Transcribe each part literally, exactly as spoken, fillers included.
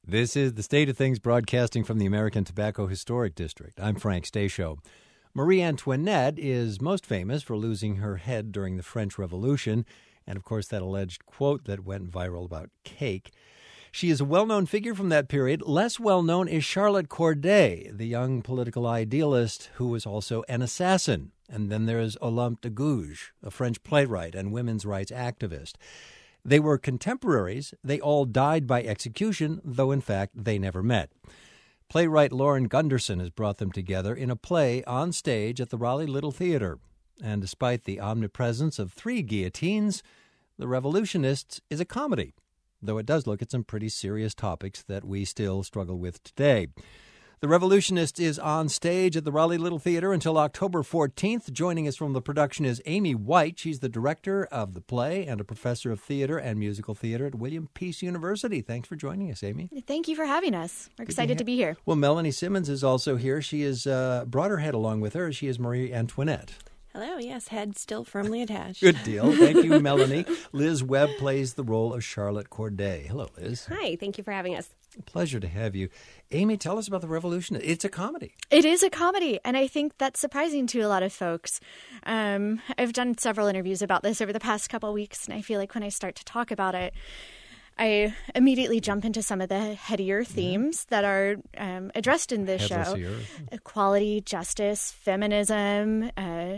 This is The State of Things, broadcasting from the American Tobacco Historic District. I'm Frank Stasio. Marie Antoinette is most famous for losing her head during the French Revolution, and of course that alleged quote that went viral about cake. She is a well-known figure from that period. Less well-known is Charlotte Corday, the young political idealist who was also an assassin. And then there is Olympe de Gouges, a French playwright and women's rights activist. They were contemporaries. They all died by execution, though in fact they never met. Playwright Lauren Gunderson has brought them together in a play on stage at the Raleigh Little Theater. And despite the omnipresence of three guillotines, The Revolutionists is a comedy, though it does look at some pretty serious topics that we still struggle with today. The Revolutionist is on stage at the Raleigh Little Theater until October fourteenth. Joining us from the production is Amy White. She's the director of the play and a professor of theater and musical theater at William Peace University. Thanks for joining us, Amy. Thank you for having us. We're excited ha- to be here. Well, Melanie Simmons is also here. She has uh, brought her head along with her. She is Marie Antoinette. Hello, yes, head still firmly attached. Good deal. Thank you, Melanie. Liz Webb plays the role of Charlotte Corday. Hello, Liz. Hi, thank you for having us. Pleasure to have you. Amy, tell us about The Revolution. It's a comedy. It is a comedy, and I think that's surprising to a lot of folks. Um, I've done several interviews about this over the past couple of weeks, and I feel like when I start to talk about it, I immediately jump into some of the headier themes yeah. that are um, addressed in this show. Equality, justice, feminism, uh,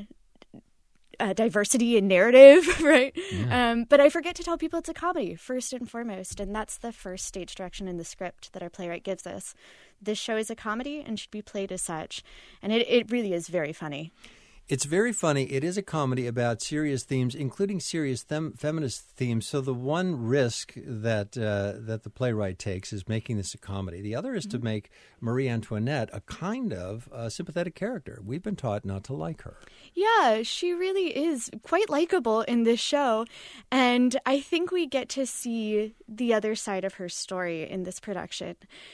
Uh, diversity and narrative, right? Yeah. Um, but I forget to tell people it's a comedy, first and foremost, and that's the first stage direction in the script that our playwright gives us. This show is a comedy and should be played as such, and it, it really is very funny. It's very funny. It is a comedy about serious themes, including serious them- feminist themes. So the one risk that uh, that the playwright takes is making this a comedy. The other is mm-hmm. to make Marie Antoinette a kind of uh, sympathetic character. We've been taught not to like her. Yeah, she really is quite likable in this show. And I think we get to see the other side of her story in this production.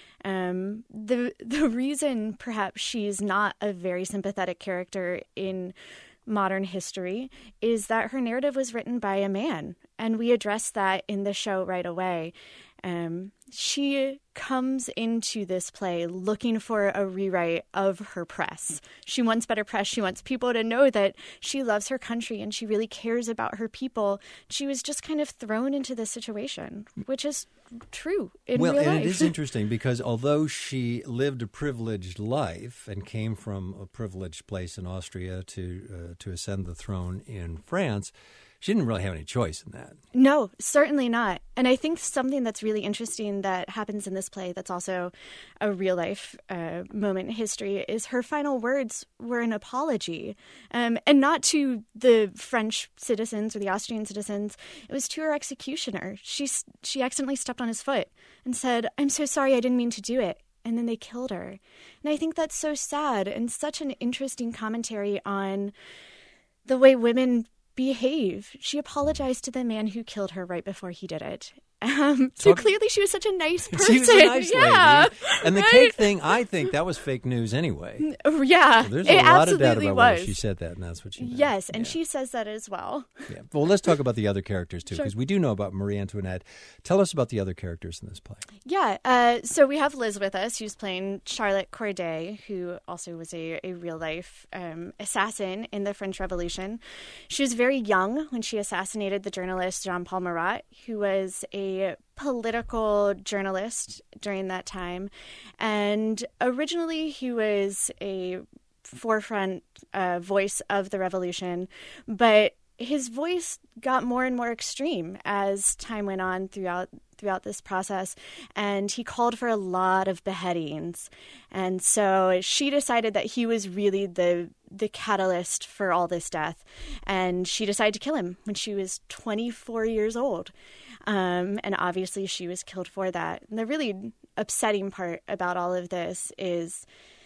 Um, the the reason perhaps she's not a very sympathetic character in modern history is that her narrative was written by a man, and we address that in the show right away. Um, she comes into this play looking for a rewrite of her press. She wants better press. She wants people to know that she loves her country and she really cares about her people. She was just kind of thrown into this situation, which is true in well, real life. Well, and it is interesting because although she lived a privileged life and came from a privileged place in Austria to uh, to ascend the throne in France, she didn't really have any choice in that. No, certainly not. And I think something that's really interesting that happens in this play that's also a real-life uh, moment in history is her final words were an apology. Um, and not to the French citizens or the Austrian citizens. It was to her executioner. She, she accidentally stepped on his foot and said, "I'm so sorry, I didn't mean to do it." And then they killed her. And I think that's so sad and such an interesting commentary on the way women behave. She apologized to the man who killed her right before he did it. Um, so Talk, clearly she was such a nice person. She was a nice yeah, lady. And the right? cake thing, I think that was fake news anyway. Yeah, so there's a a lot of doubt absolutely about was. whether she said that, and that's what she meant. Yes, and yeah. she says that as well. Yeah. Well, let's talk about the other characters, too, because Sure. we do know about Marie Antoinette. Tell us about the other characters in this play. Yeah, uh, so we have Liz with us, who's playing Charlotte Corday, who also was a, a real-life um, assassin in the French Revolution. She was very young when she assassinated the journalist Jean-Paul Marat, who was a political journalist during that time. And originally he was a forefront uh, voice of the revolution, but his voice got more and more extreme as time went on throughout throughout this process, and he called for a lot of beheadings. And so she decided that he was really the the catalyst for all this death, and she decided to kill him when she was twenty-four years old. Um, and obviously she was killed for that. And the really upsetting part about all of this is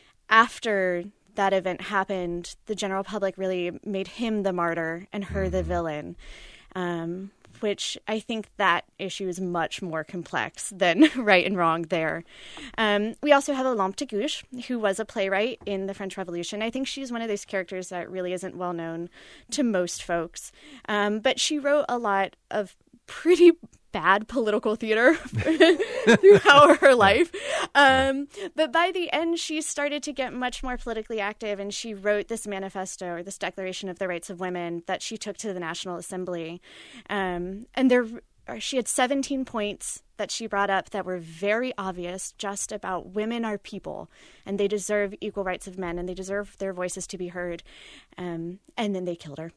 after that event happened, the general public really made him the martyr and her the villain, um, which I think that issue is much more complex than right and wrong there. Um, we also have Olympe de Gouges, who was a playwright in the French Revolution. I think she's one of those characters that really isn't well known to most folks. Um, but she wrote a lot of pretty bad political theater throughout her life. Um, but by the end, she started to get much more politically active, and she wrote this manifesto, or this Declaration of the Rights of Women, that she took to the National Assembly. Um, and there, she had seventeen points that she brought up that were very obvious, just about women are people, and they deserve equal rights of men, and they deserve their voices to be heard. Um, and then they killed her.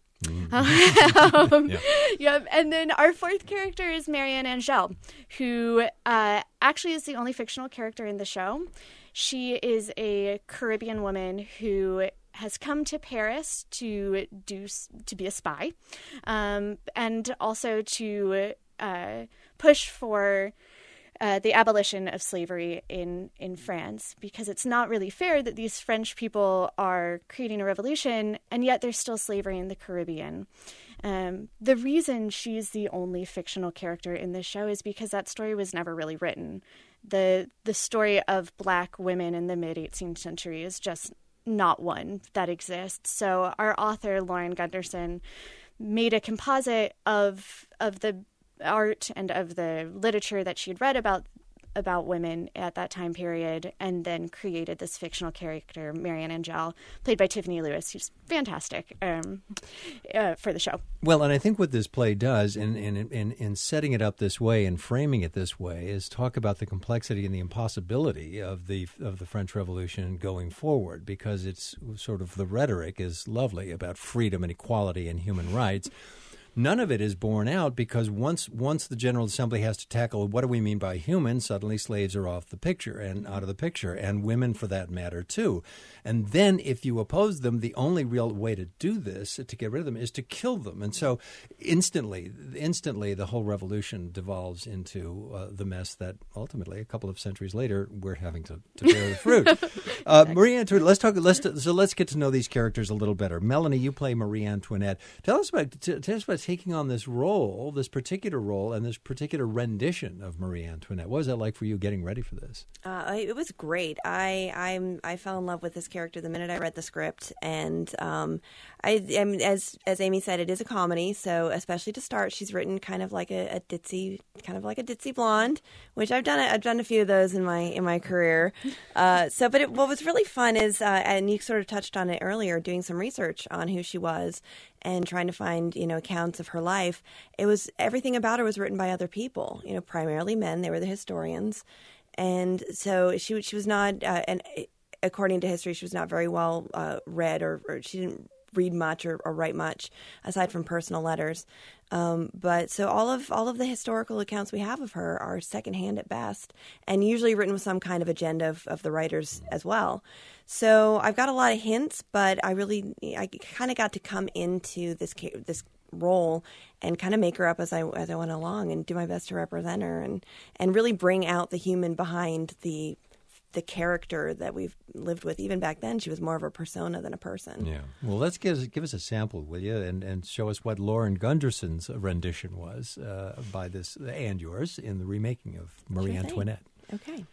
Mm-hmm. um, yeah. yeah. And then our fourth character is Marianne Angel, who uh, actually is the only fictional character in the show. She is a Caribbean woman who has come to Paris to do to be a spy, um, and also to uh, push for Uh, the abolition of slavery in, in France, because it's not really fair that these French people are creating a revolution and yet there's still slavery in the Caribbean. Um, the reason she's the only fictional character in this show is because that story was never really written. The the story of Black women in the mid-eighteenth century is just not one that exists. So our author, Lauren Gunderson, made a composite of of the art and of the literature that she'd read about about women at that time period, and then created this fictional character, Marianne Angel, played by Tiffany Lewis, who's fantastic um, uh, for the show. Well, and I think what this play does in, in, in, in setting it up this way and framing it this way is talk about the complexity and the impossibility of the of the French Revolution going forward, because it's sort of the rhetoric is lovely about freedom and equality and human rights. None of it is borne out, because once once the General Assembly has to tackle what do we mean by human, suddenly slaves are off the picture and out of the picture, and women for that matter too. And then if you oppose them, the only real way to do this, to get rid of them, is to kill them. And so instantly, instantly the whole revolution devolves into uh, the mess that ultimately, a couple of centuries later, we're having to, to bear the fruit. uh, Marie Antoinette, let's talk. Let's so let's get to know these characters a little better. Melanie, you play Marie Antoinette. Tell us about t- tell us about taking on this role, this particular role, and this particular rendition of Marie Antoinette. What was that like for you getting ready for this? Uh, it was great. I I'm I fell in love with this character the minute I read the script, and um, I, I mean, as as Amy said, it is a comedy. So especially to start, she's written kind of like a, a ditzy, kind of like a ditzy blonde, which I've done. A, I've done a few of those in my in my career. Uh, so, but it, what was really fun is, uh, and you sort of touched on it earlier, doing some research on who she was and trying to find, you know, accounts of her life. It was everything about her was written by other people, you know, primarily men. They were the historians. And so she she was not, uh, and according to history, she was not very well uh, read, or, or she didn't read much or, or write much aside from personal letters. Um, but so all of all of the historical accounts we have of her are secondhand at best, and usually written with some kind of agenda of, of the writers as well. So I've got a lot of hints, but I really I kind of got to come into this this role and kind of make her up as I as I went along, and do my best to represent her, and and really bring out the human behind the the character that we've lived with. Even back then, she was more of a persona than a person. Yeah. Well, let's give, give us a sample, will you, and, and show us what Lauren Gunderson's rendition was uh, by this, and yours, in the remaking of Marie Sure Antoinette. Okay.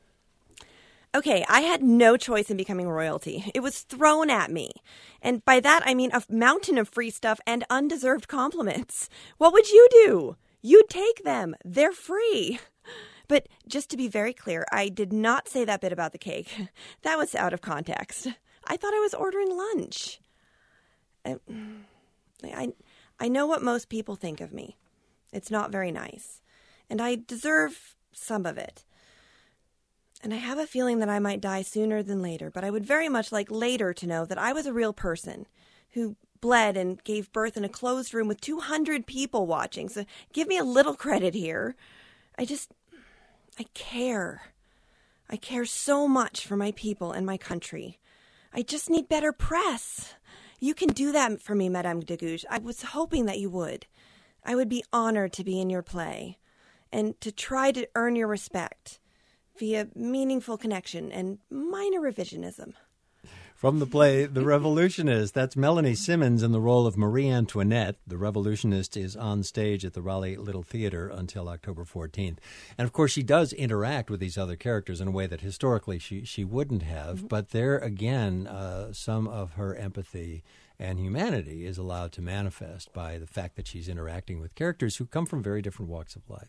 Okay, I had no choice in becoming royalty. It was thrown at me. And by that, I mean a mountain of free stuff and undeserved compliments. What would you do? You'd take them. They're free. But just to be very clear, I did not say that bit about the cake. That was out of context. I thought I was ordering lunch. I, I, I know what most people think of me. It's not very nice. And I deserve some of it. And I have a feeling that I might die sooner than later, but I would very much like later to know that I was a real person who bled and gave birth in a closed room with two hundred people watching. So give me a little credit here. I just... I care. I care so much for my people and my country. I just need better press. You can do that for me, Madame de Gouges. I was hoping that you would. I would be honored to be in your play and to try to earn your respect via meaningful connection and minor revisionism. From the play The Revolutionist, that's Melanie Simmons in the role of Marie Antoinette. The Revolutionist is on stage at the Raleigh Little Theater until October fourteenth. And, of course, she does interact with these other characters in a way that historically she, she wouldn't have. Mm-hmm. But there, again, uh, some of her empathy and humanity is allowed to manifest by the fact that she's interacting with characters who come from very different walks of life.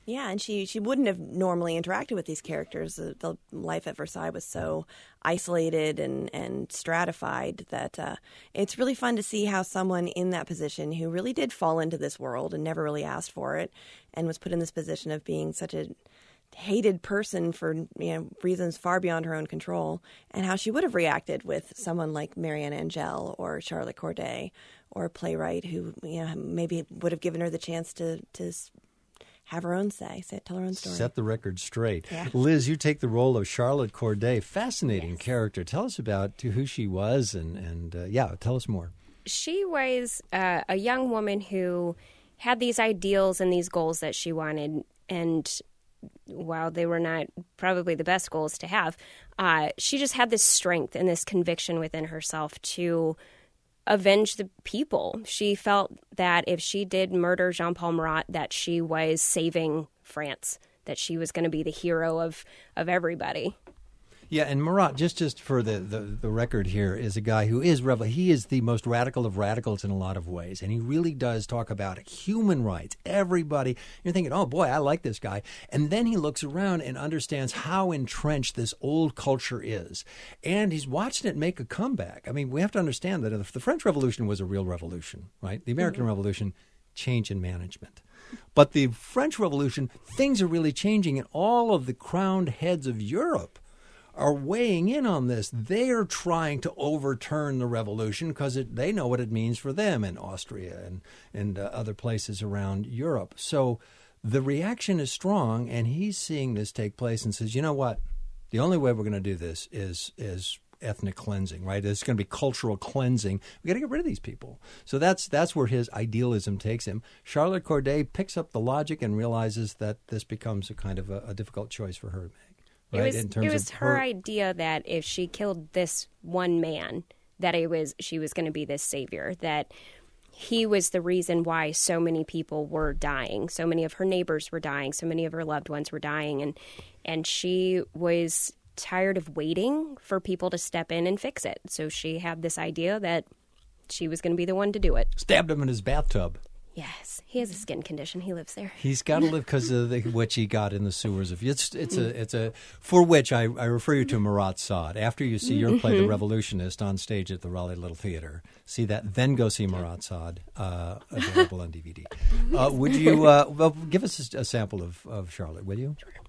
Yeah, and she, she wouldn't have normally interacted with these characters. The, the life at Versailles was so isolated and, and stratified that uh, it's really fun to see how someone in that position who really did fall into this world and never really asked for it and was put in this position of being such a hated person for you know reasons far beyond her own control, and how she would have reacted with someone like Marianne Angel or Charlotte Corday or a playwright who you know maybe would have given her the chance to to have her own say, say tell her own story. Set the record straight. Yeah. Liz, you take the role of Charlotte Corday. Fascinating Yes. character. Tell us about who she was, and, and uh, yeah, tell us more. She was uh, a young woman who had these ideals and these goals that she wanted, and while they were not probably the best goals to have, uh, she just had this strength and this conviction within herself to avenge the people. She felt that if she did murder Jean-Paul Marat, that she was saving France, that she was going to be the hero of, of everybody. Yeah, and Marat, just just for the, the, the record here, is a guy who is revel- he is the most radical of radicals in a lot of ways, and he really does talk about human rights. Everybody, you're thinking, oh boy, I like this guy, and then he looks around and understands how entrenched this old culture is, and he's watching it make a comeback. I mean, we have to understand that if the French Revolution was a real revolution, right? The American mm-hmm. Revolution, change in management. But the French Revolution, things are really changing, and all of the crowned heads of Europe are weighing in on this. They are trying to overturn the revolution because they know what it means for them in Austria and, and uh, other places around Europe. So the reaction is strong, and he's seeing this take place and says, you know what? The only way we're going to do this is is ethnic cleansing, right? It's going to be cultural cleansing. We got to get rid of these people. So that's that's where his idealism takes him. Charlotte Corday picks up the logic and realizes that this becomes a kind of a, a difficult choice for her to make. Right, it was, in terms it was of her, her idea that if she killed this one man, that it was she was going to be this savior, that he was the reason why so many people were dying. So many of her neighbors were dying. So many of her loved ones were dying. And, and she was tired of waiting for people to step in and fix it. So she had this idea that she was going to be the one to do it. Stabbed him in his bathtub. Yes, he has a skin condition. He lives there. He's got to live because of the, what he got in the sewers of. It's it's a it's a for which I, I refer you to Marat Sade. After you see your play, The Revolutionist, on stage at the Raleigh Little Theater, see that. Then go see Marat Sade, uh, available on D V D. Uh, would you uh, well give us a, a sample of, of Charlotte? Will you? Sure.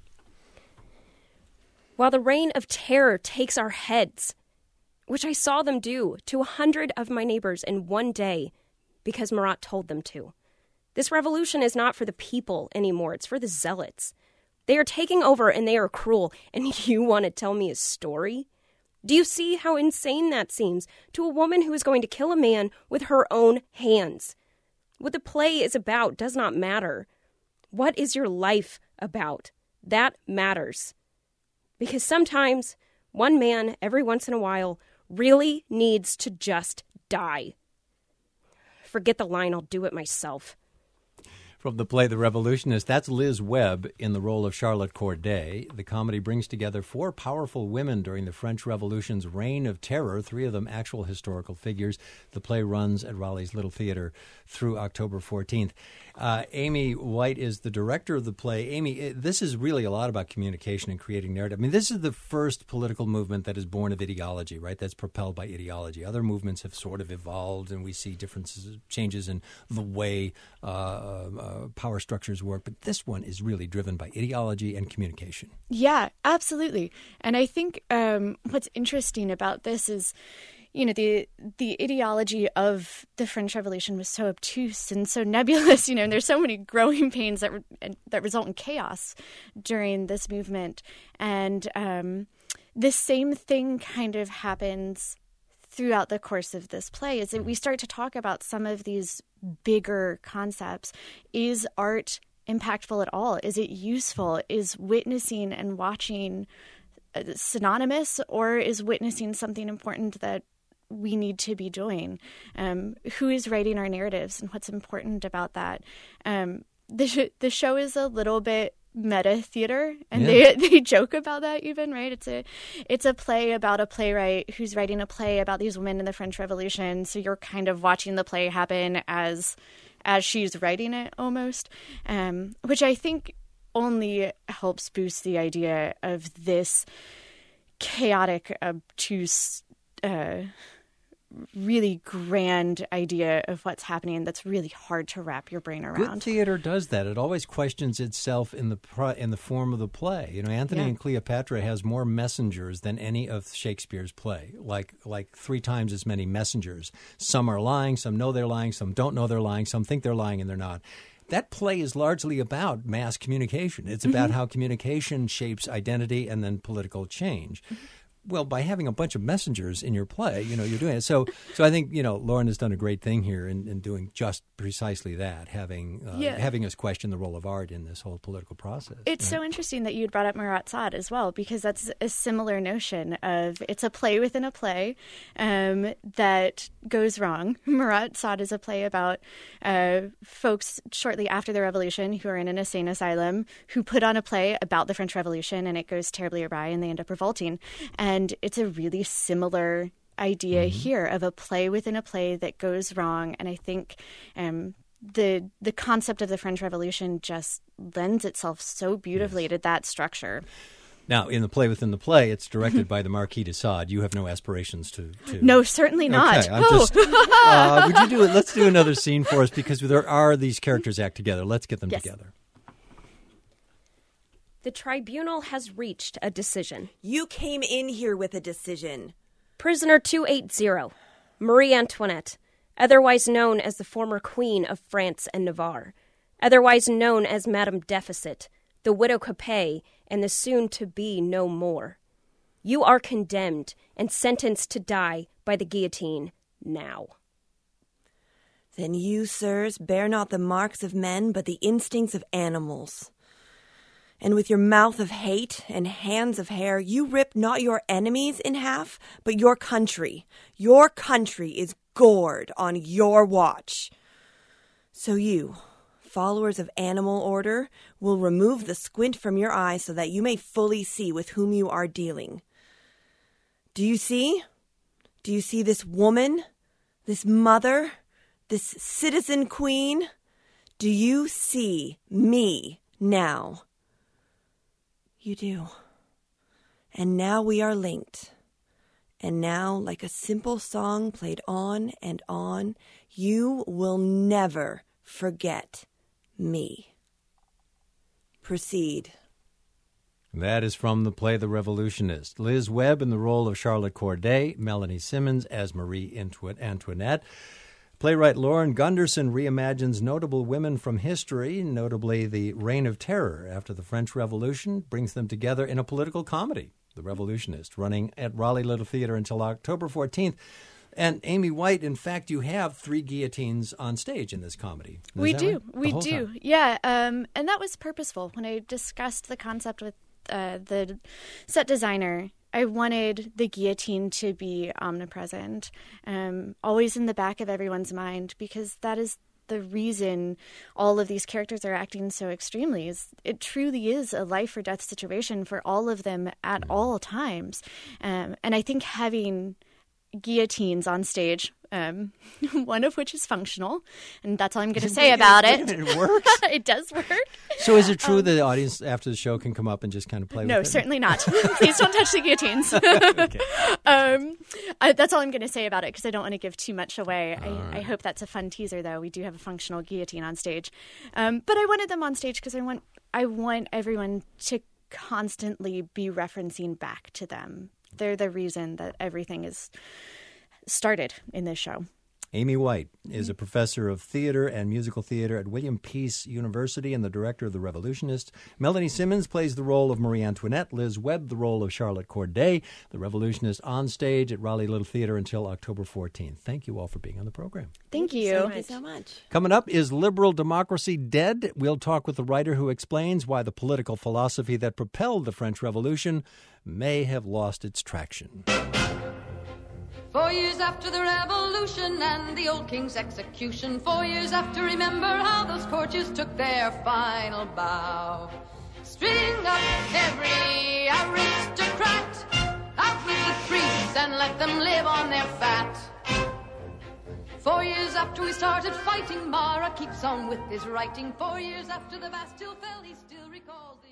While the reign of terror takes our heads, which I saw them do to a hundred of my neighbors in one day, because Marat told them to. This revolution is not for the people anymore. It's for the zealots. They are taking over and they are cruel. And you want to tell me a story? Do you see how insane that seems to a woman who is going to kill a man with her own hands? What the play is about does not matter. What is your life about? That matters. Because sometimes one man, every once in a while, really needs to just die. Forget the line, I'll do it myself. From the play The Revolutionist, that's Liz Webb in the role of Charlotte Corday. The comedy brings together four powerful women during the French Revolution's reign of terror, three of them actual historical figures. The play runs at Raleigh's Little Theater through October fourteenth. Uh, Amy White is the director of the play. Amy, it, this is really a lot about communication and creating narrative. I mean, this is the first political movement that is born of ideology, right? That's propelled by ideology. Other movements have sort of evolved, and we see differences, changes in the way uh, uh, power structures work. But this one is really driven by ideology and communication. Yeah, absolutely. And I think um, what's interesting about this is, you know, the the ideology of the French Revolution was so obtuse and so nebulous, you know, and there's so many growing pains that re- that result in chaos during this movement. And um, the same thing kind of happens throughout the course of this play, is that we start to talk about some of these bigger concepts. Is art impactful at all? Is it useful? Is witnessing and watching synonymous, or is witnessing something important that we need to be doing? Um, who is writing our narratives, and what's important about that? Um, the sh- the show is a little bit meta theater, and yeah. they they joke about that even, right? It's a it's a play about a playwright who's writing a play about these women in the French Revolution. So you're kind of watching the play happen as as she's writing it almost, um, which I think only helps boost the idea of this chaotic, obtuse, uh, really grand idea of what's happening that's really hard to wrap your brain around. Good theater does that. It always questions itself in the pro- in the form of the play. You know, Antony Yeah. and Cleopatra has more messengers than any of Shakespeare's play, like like three times as many messengers. Some are lying, some know they're lying, some don't know they're lying, some think they're lying and they're not. That play is largely about mass communication. It's about mm-hmm. how communication shapes identity and then political change. Mm-hmm. Well, by having a bunch of messengers in your play, you know, you're doing it. So, so I think, you know, Lauren has done a great thing here in, in doing just precisely that, having uh, yeah. having us question the role of art in this whole political process. It's yeah. so interesting that you'd brought up Marat Sade as well, because that's a similar notion of it's a play within a play um, that goes wrong. Marat Sade is a play about uh, folks shortly after the Revolution who are in an insane asylum who put on a play about the French Revolution, and it goes terribly awry and they end up revolting. And And it's a really similar idea mm-hmm. here of a play within a play that goes wrong. And I think um, the the concept of the French Revolution just lends itself so beautifully yes. to that structure. Now, in the play within the play, it's directed by the Marquis de Sade. You have no aspirations to... to... No, certainly not. Okay, I'm just, uh, would you do it? Let's do another scene for us, because there are these characters act together. Let's get them yes. together. The tribunal has reached a decision. You came in here with a decision. Prisoner two eighty, Marie Antoinette, otherwise known as the former Queen of France and Navarre, otherwise known as Madame Deficit, the Widow Capet, and the soon-to-be no more. You are condemned and sentenced to die by the guillotine now. Then you, sirs, bear not the marks of men, but the instincts of animals. And with your mouth of hate and hands of hair, you rip not your enemies in half, but your country. Your country is gored on your watch. So you, followers of animal order, will remove the squint from your eyes so that you may fully see with whom you are dealing. Do you see? Do you see this woman, this mother, this citizen queen? Do you see me now? You do. And now we are linked. And now, like a simple song played on and on, you will never forget me. Proceed. That is from the play The Revolutionist. Liz Webb in the role of Charlotte Corday, Melanie Simmons as Marie Antoinette. Playwright Lauren Gunderson reimagines notable women from history, notably the Reign of Terror after the French Revolution, brings them together in a political comedy, The Revolutionist, running at Raleigh Little Theater until October fourteenth. And Amy White, in fact, you have three guillotines on stage in this comedy. Is we do. Right? We do. Time. Yeah. Um, and that was purposeful. When I discussed the concept with uh, the set designer, I wanted the guillotine to be omnipresent, um, always in the back of everyone's mind, because that is the reason all of these characters are acting so extremely. Is it truly is a life or death situation for all of them at mm-hmm. all times. Um, and I think having guillotines on stage, um, one of which is functional, and that's all I'm going to say about it. It works? It does work. So is it true um, that the audience after the show can come up and just kind of play no, with it? No, certainly not. Please don't touch the guillotines. Okay. um, I, that's all I'm going to say about it, because I don't want to give too much away. I, right. I hope that's a fun teaser, though. We do have a functional guillotine on stage. Um, but I wanted them on stage because I want I want everyone to constantly be referencing back to them. They're the reason that everything is started in this show. Amy White is a professor of theater and musical theater at William Peace University and the director of The Revolutionist. Melanie Simmons plays the role of Marie Antoinette. Liz Webb, the role of Charlotte Corday. The Revolutionist on stage at Raleigh Little Theater until October fourteenth. Thank you all for being on the program. Thank, Thank you. you. Thank you so much. Coming up, is liberal democracy dead? We'll talk with the writer who explains why the political philosophy that propelled the French Revolution may have lost its traction. Four years after the revolution and the old king's execution, four years after, remember how those courtiers took their final bow. String up every aristocrat, out with the priests and let them live on their fat. Four years after after we started fighting, Marat keeps on with his writing. Four years after the Bastille fell, he still recalls the